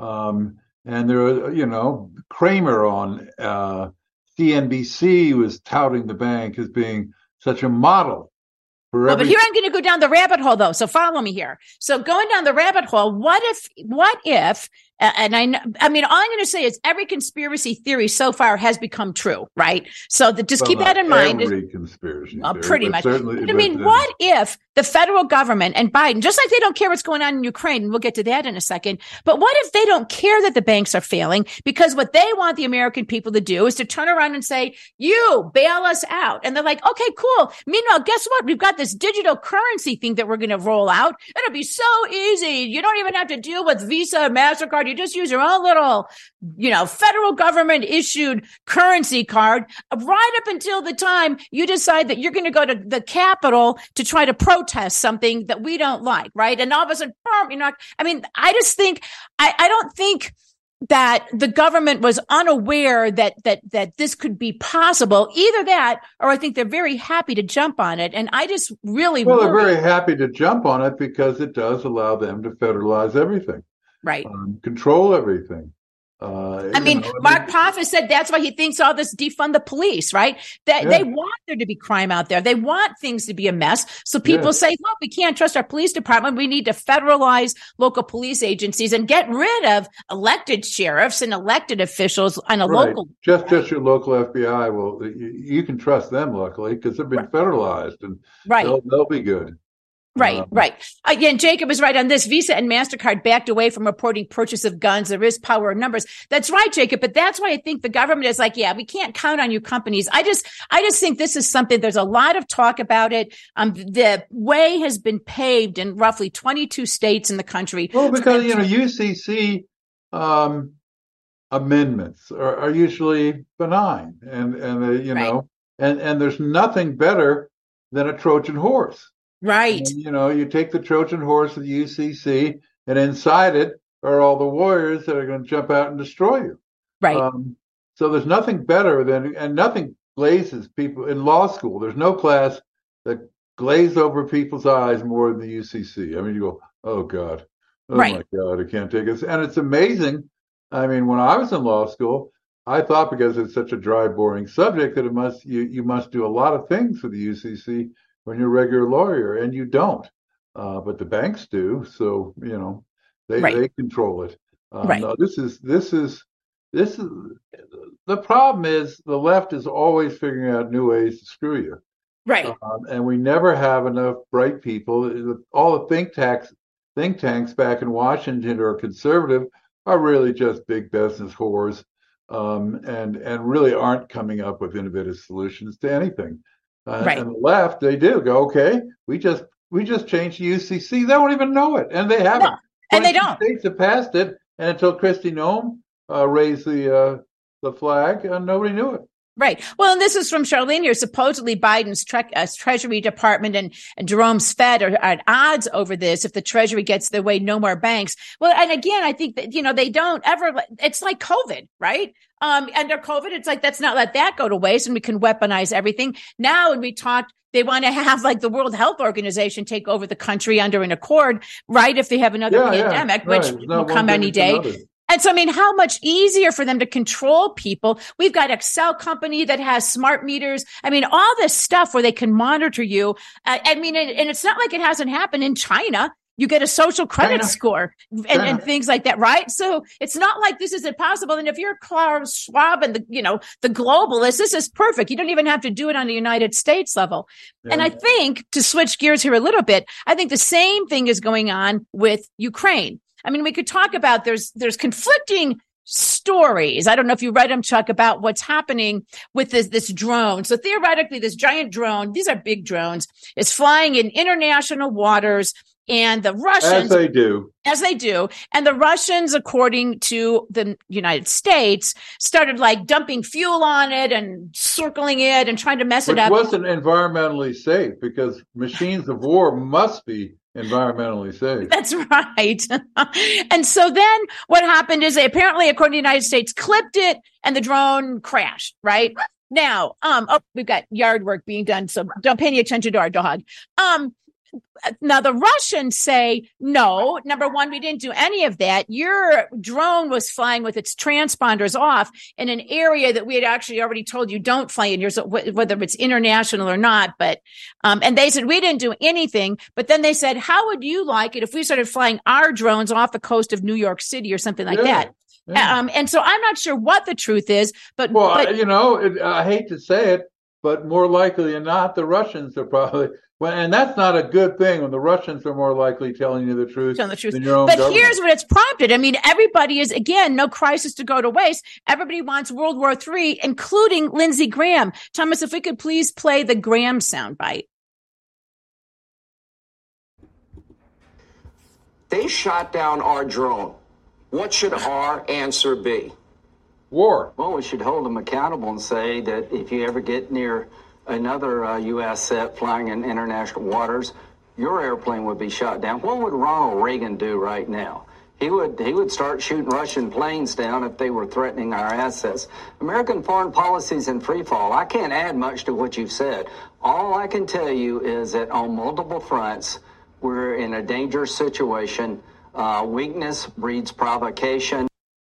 Um, and there were, you know, Kramer on uh, C N B C was touting the bank as being such a model.
Well, every- but here I'm going to go down the rabbit hole, though. So follow me here. So going down the rabbit hole, what if, what if, uh, and I, I mean, all I'm going to say is every conspiracy theory so far has become true, right? So the, just
well,
keep that in mind.
Every conspiracy
well,
theory,
pretty much. But
but
I mean, what if the federal government and Biden, just like they don't care what's going on in Ukraine, and we'll get to that in a second, but what if they don't care that the banks are failing, because what they want the American people to do is to turn around and say, you bail us out. And they're like, okay, cool. Meanwhile, guess what? We've got this digital currency thing that we're going to roll out. It'll be so easy. You don't even have to deal with Visa and MasterCard. You just use your own little, you know, federal government issued currency card right up until the time you decide that you're going to go to the Capitol to try to protest something that we don't like, right? And all of a sudden, boom, you know, I mean, I just think, I, I don't think that the government was unaware that, that, that this could be possible. Either that, or I think they're very happy to jump on it. And I just really,
well,
worry.
They're very happy to jump on it because it does allow them to federalize everything.
Right.
Um, control everything. Uh,
I mean,
know,
Mark
I mean,
Poff has said that's why he thinks all this defund the police, right? That
yeah.
they want there to be crime out there. They want things to be a mess. So people
yeah.
say, look, we can't trust our police department. We need to federalize local police agencies and get rid of elected sheriffs and elected officials on a
right.
local.
Just, just your local F B I. Well, you, you can trust them, luckily, because they've been
right.
federalized and
right.
they'll, they'll be good.
Right,
um,
right. Again, Jacob is right on this. Visa and MasterCard backed away from reporting purchase of guns. There is power in numbers. That's right, Jacob. But that's why I think the government is like, yeah, we can't count on you companies. I just, I just think this is something, there's a lot of talk about it. Um, the way has been paved in roughly twenty-two states in the country.
Well, because, you know, U C C um, amendments are, are usually benign and, and they, you
right.
know, and, and there's nothing better than a Trojan horse.
Right.
And, you know, you take the Trojan horse of the U C C, and inside it are all the warriors that are going to jump out and destroy you.
Right.
Um, so there's nothing better than, and nothing glazes people in law school. There's no class that glazed over people's eyes more than the U C C. I mean, you go, oh God, Oh
right.
my God, I can't take it. And it's amazing. I mean, when I was in law school, I thought because it's such a dry, boring subject that it must you you must do a lot of things for the U C C when you're a regular lawyer, and you don't. Uh, but the banks do, so you know they
right.
they control it. Um,
right.
No, this is this is this is the problem. Is the left is always figuring out new ways to screw you.
Right.
Um, and we never have enough bright people. All the think tanks, think tanks back in Washington are conservative are really just big business whores, um, and and really aren't coming up with innovative solutions to anything. Uh,
right.
And the left, they do go, okay, we just we just changed the U C C. They don't even know it, and they haven't.
No, and they don't.
States have passed it, and until Kristi Noem uh, raised the uh, the flag, uh, nobody knew it.
Right. Well, and this is from Charlene here. Supposedly Biden's tre- uh, Treasury Department and, and Jerome's Fed are, are at odds over this. If the Treasury gets their way, no more banks. Well, and again, I think that, you know, they don't ever, it's like COVID, right? Um, under COVID, it's like, let's not let that go to waste and we can weaponize everything. Now, when we talked, they want to have like the World Health Organization take over the country under an accord, right? If they have another
yeah,
pandemic,
yeah, right.
which will come any day. And so, I mean, how much easier for them to control people? We've got Excel company that has smart meters. I mean, all this stuff where they can monitor you. Uh, I mean, and, and it's not like it hasn't happened in China. You get a social credit China. score and, and things like that, right? So it's not like this is impossible. And if you're Klaus Schwab and the, you know, the globalists, this is perfect. You don't even have to do it on the United States level. Yeah. And I think, to switch gears here a little bit, I think the same thing is going on with Ukraine. I mean, we could talk about there's there's conflicting stories. I don't know if you read them, Chuck, about what's happening with this this drone. So theoretically, this giant drone, these are big drones, is flying in international waters. And the Russians,
as they do,
as they do, and the Russians, according to the United States, started like dumping fuel on it and circling it and trying to mess
Which
it up.
Which wasn't environmentally safe because machines of war must be environmentally safe.
That's right. And so then what happened is they apparently, according to the United States, clipped it and the drone crashed, right? Now, um, oh, we've got yard work being done, so don't pay any attention to our dog. Um, Now, the Russians say, no, number one, we didn't do any of that. Your drone was flying with its transponders off in an area that we had actually already told you don't fly in, whether it's international or not. But, um, and they said, we didn't do anything. But then they said, how would you like it if we started flying our drones off the coast of New York City or something like yeah, that? Yeah. Um, and so I'm not sure what the truth is, but.
Well,
but,
you know, it, I hate to say it, but more likely than not, the Russians are probably. Well, and that's not a good thing when the Russians are more likely telling you the truth,
telling the truth.
than your own
But
government.
Here's what it's prompted. I mean, everybody is, again, no crisis to go to waste. Everybody wants World War Three, including Lindsey Graham. Thomas, if we could please play the Graham soundbite.
They shot down our drone. What should our answer be?
War.
Well, we should hold them accountable and say that if you ever get near another uh, U S set flying in international waters, your airplane would be shot down. What would Ronald Reagan do right now? He would he would start shooting Russian planes down if they were threatening our assets. American foreign policy is in free fall. I can't add much to what you've said. All I can tell you is that on multiple fronts, we're in a dangerous situation. Uh, weakness breeds provocation.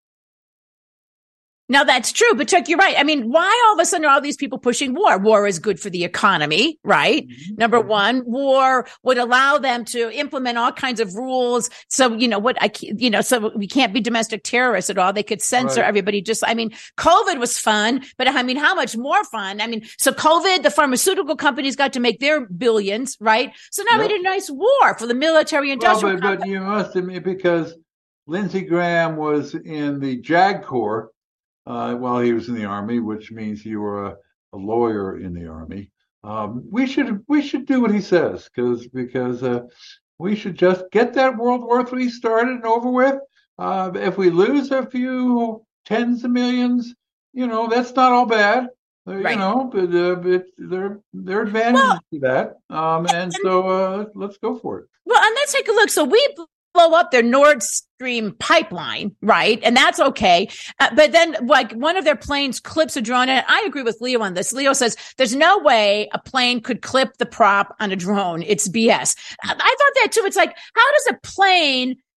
Now, that's true, but Chuck, you're right. I mean, why all of a sudden are all these people pushing war? War is good for the economy, right? Mm-hmm. Number one, war would allow them to implement all kinds of rules. So, you know, what I, you know, so we can't be domestic terrorists at all. They could censor right. everybody. Just, I mean, COVID was fun, but I mean, how much more fun? I mean, so COVID, the pharmaceutical companies got to make their billions, right? So now yep. we did a nice war for the military industrial.
Well, but, but you must admit, because Lindsey Graham was in the JAG Corps. Uh, while he was in the Army, which means you were a, a lawyer in the Army. Um, we should we should do what he says, because because uh, we should just get that World War Three started and over with. Uh, if we lose a few tens of millions, you know, that's not all bad. Uh, right. You know, but, uh, but there there are advantages well, to that, um, and so uh, let's go for it.
Well, and let's take a look. So we blow up their Nord Stream pipeline, right? And that's okay. Uh, but then like one of their planes clips a drone. And I agree with Leo on this. Leo says there's no way a plane could clip the prop on a drone. It's B S. I, I thought that too. It's like, how does a plane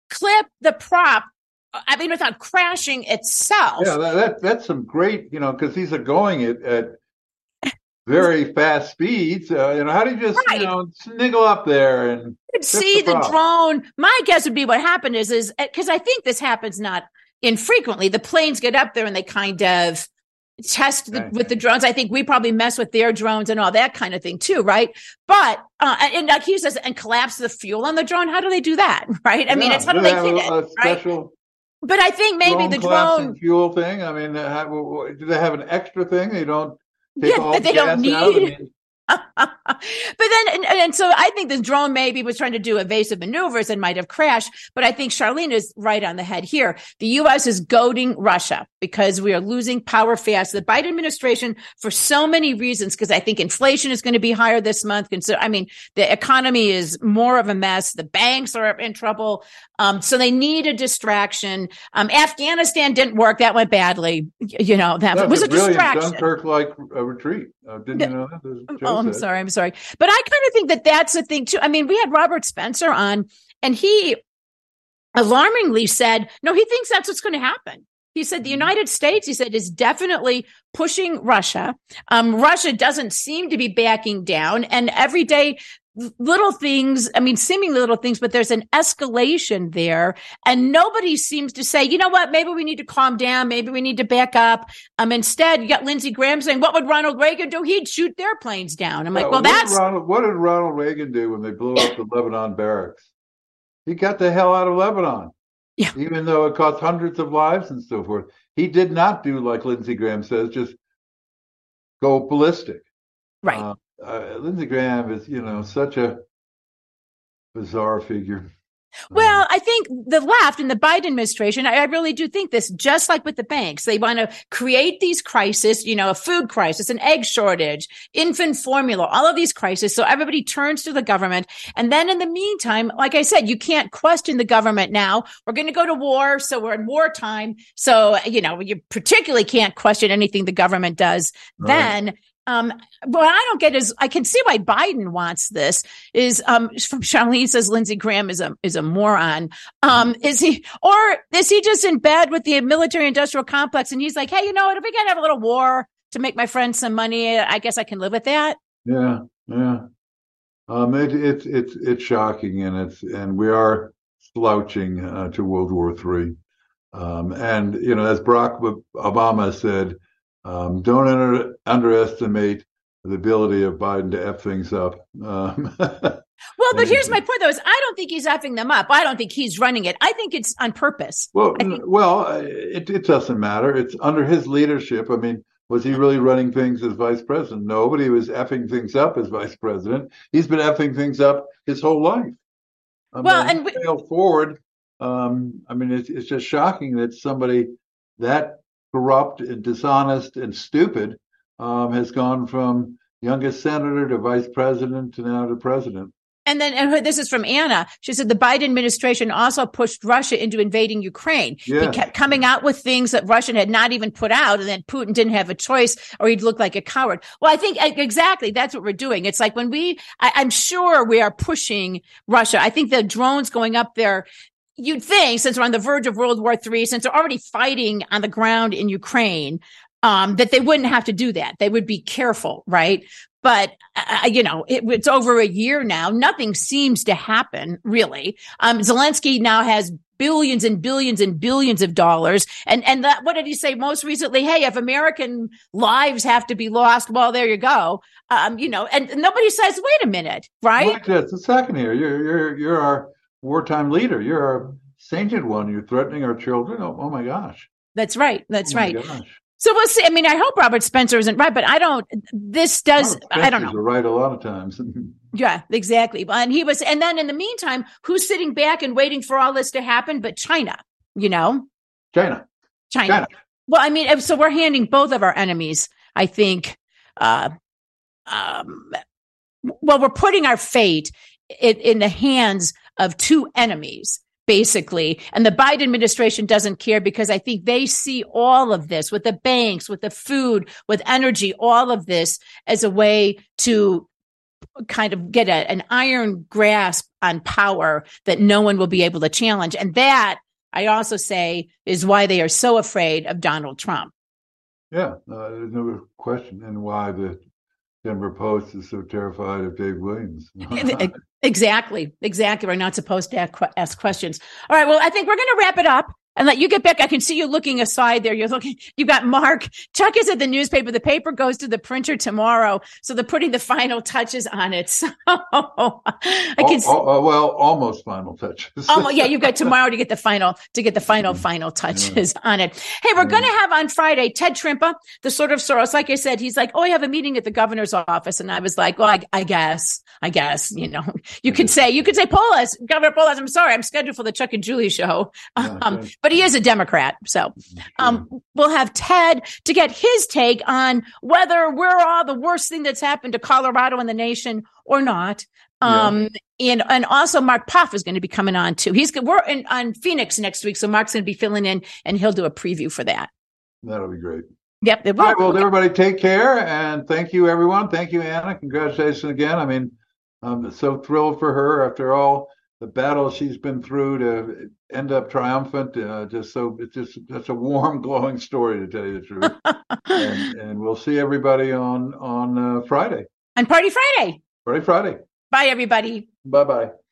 clip the prop, I mean, without crashing itself.
Yeah, that, that that's some great, you know, because these are going at, at very fast speeds. Uh, you know, how do you just, right. you know, sniggle up there and
see the, the drone? My guess would be what happened is, is because I think this happens not infrequently. The planes get up there and they kind of test the, with the drones. I think we probably mess with their drones and all that kind of thing too, right? But uh, and like he says, and collapse the fuel on the drone. How do they do that, right? I yeah, mean, it's how do they get it, a special right? But I think maybe
drone
the drone
fuel thing. I mean, uh, do they have an extra thing? They don't take
yeah,
all
that they
gas
don't need.
Out? I mean,
but then, and, and so I think the drone maybe was trying to do evasive maneuvers and might have crashed. But I think Charlene is right on the head here. The U S is goading Russia because we are losing power fast. The Biden administration, for so many reasons, because I think inflation is going to be higher this month. So, I mean, the economy is more of a mess. The banks are in trouble. Um, so they need a distraction. Um, Afghanistan didn't work. That went badly. You know, that
That's
was a,
a brilliant
distraction.
Dunkirk-like uh, retreat. Uh, didn't you know that?
Oh, I'm sorry. I'm sorry. But I kind of think that that's the thing too. I mean, we had Robert Spencer on and he alarmingly said, no, he thinks that's what's going to happen. He said the United States, he said, is definitely pushing Russia. Um, Russia doesn't seem to be backing down. And every day, little things, I mean, seemingly little things, but there's an escalation there. And nobody seems to say, you know what, maybe we need to calm down. Maybe we need to back up. Um, instead, you got Lindsey Graham saying, what would Ronald Reagan do? He'd shoot their planes down. I'm like, well,
well
that's.
What did, Ronald, what did Ronald Reagan do when they blew up the Lebanon barracks? He got the hell out of Lebanon. Yeah. Even though it cost hundreds of lives and so forth. He did not do like Lindsey Graham says, just go ballistic.
Right.
Uh, uh, Lindsey Graham is, you know, such a bizarre figure.
Well, I think the left and the Biden administration, I, I really do think this, just like with the banks, they want to create these crises, you know, a food crisis, an egg shortage, infant formula, all of these crises. So everybody turns to the government. And then in the meantime, like I said, you can't question the government now. We're going to go to war. So we're in wartime. So, you know, you particularly can't question anything the government does right. then. Um, what I don't get is I can see why Biden wants this is, um, from Charlene says Lindsey Graham is a, is a moron. Um, is he, or is he just in bed with the military industrial complex? And he's like, hey, you know what? If we can have a little war to make my friends some money, I guess I can live with that.
Yeah. Yeah. Um, it, it's, it's, it's shocking and it's, and we are slouching uh, to World War Three. Um, and, you know, as Barack Obama said, Um, don't under, underestimate the ability of Biden to F things up. Um,
well, but here's my point, though, is I don't think he's effing them up. I don't think he's running it. I think it's on purpose.
Well,
think-
well, it, it doesn't matter. It's under his leadership. I mean, was he really running things as vice president? No, but he was effing things up as vice president. He's been effing things up his whole life. I
well,
mean,
and we-
fail forward. Um, I mean, it's, it's just shocking that somebody that corrupt and dishonest and stupid um, has gone from youngest senator to vice president to now to president.
And then, and this is from Anna. She said the Biden administration also pushed Russia into invading Ukraine.
Yes.
He kept coming out with things that Russia had not even put out, and then Putin didn't have a choice, or he'd look like a coward. Well, I think exactly that's what we're doing. It's like when we, I, I'm sure we are pushing Russia. I think the drones going up there. You'd think, since we're on the verge of World War Three, since they're already fighting on the ground in Ukraine, um, that they wouldn't have to do that. They would be careful, right? But, uh, you know, it, it's over a year now. Nothing seems to happen, really. Um, Zelensky now has billions and billions and billions of dollars. And, and that, what did he say most recently? Hey, if American lives have to be lost, well, there you go. Um, you know, and nobody says, wait a minute, right?
Wait just a second here. You're, you're, you're our wartime leader. You're a sainted one. You're threatening our children. Oh, oh my gosh.
That's right. That's
oh
right.
Gosh.
So we'll see. I mean, I hope Robert Spencer isn't right, but I don't, this does, I don't know.
You're right a lot of times.
Yeah, exactly. And he was, and then in the meantime, who's sitting back and waiting for all this to happen but China, you know?
China.
China.
China.
Well, I mean, so we're handing both of our enemies, I think, uh, um, well, we're putting our fate in, in the hands of two enemies, basically. And the Biden administration doesn't care because I think they see all of this with the banks, with the food, with energy, all of this as a way to kind of get a, an iron grasp on power that no one will be able to challenge. And that, I also say, is why they are so afraid of Donald Trump.
Yeah, uh, there's no question. And why the Denver Post is so terrified of Dave Williams.
Exactly. Exactly. We're not supposed to ask questions. All right. Well, I think we're going to wrap it up and let you get back. I can see you looking aside there. You're looking, you've got Mark. Chuck is at the newspaper. The paper goes to the printer tomorrow. So they're putting the final touches on it. So I can see,
oh, oh, well, almost final touches.
Almost, yeah, you've got tomorrow to get the final, to get the final, final touches yeah. on it. Hey, we're yeah. going to have on Friday, Ted Trimpa, the sort of Soros. Like I said, he's like, oh, I have a meeting at the governor's office. And I was like, well, I, I guess, I guess, you know, you could say, you could say, Polis, Governor Polis, I'm sorry, I'm scheduled for the Chuck and Julie show. Um, okay. But he is a Democrat. So um, we'll have Ted to get his take on whether we're all the worst thing that's happened to Colorado and the nation or not. Um, yeah. and, and also Mark Poff is going to be coming on too. He's we're in, on Phoenix next week. So Mark's going to be filling in and he'll do a preview for that.
That'll be great.
Yep. It will.
All right, well, everybody take care. And thank you, everyone. Thank you, Anna. Congratulations again. I mean, I'm so thrilled for her after all the battle she's been through to end up triumphant. Uh, just so it's just that's a warm, glowing story, to tell you the truth. and, and we'll see everybody on on uh, Friday.
On Party Friday.
Party Friday.
Bye, everybody.
Bye bye.